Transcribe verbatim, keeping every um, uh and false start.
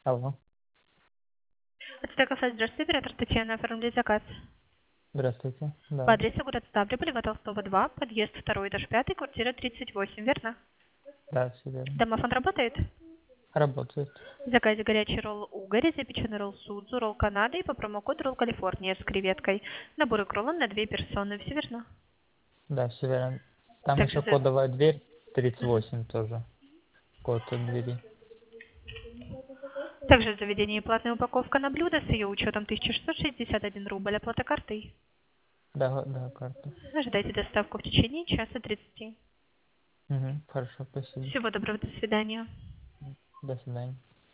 Алло. Это кафе, здравствуйте, оператор Татьяна, оформлять заказ. Здравствуйте. По Да. адресу город Ставрополь, Льва Толстого два, подъезд второй, этаж пятый, квартира тридцать восемь, верно? Да, все верно. Домофон работает? Работает. В заказе горячий ролл угорь, запеченный ролл судзу, ролл Канады и по промокоду ролл Калифорния с креветкой. Набор икроллон на две персоны, все верно? Да, все верно. Там Также еще за... кодовая дверь тридцать восемь тоже. Код от двери. Также в заведении платная упаковка на блюдо с ее учетом тысяча шестьсот шестьдесят один рубль, оплата картой. Да, да, карта. Ожидайте доставку в течение часа тридцати. Угу, хорошо, спасибо. Всего доброго, до свидания. До свидания.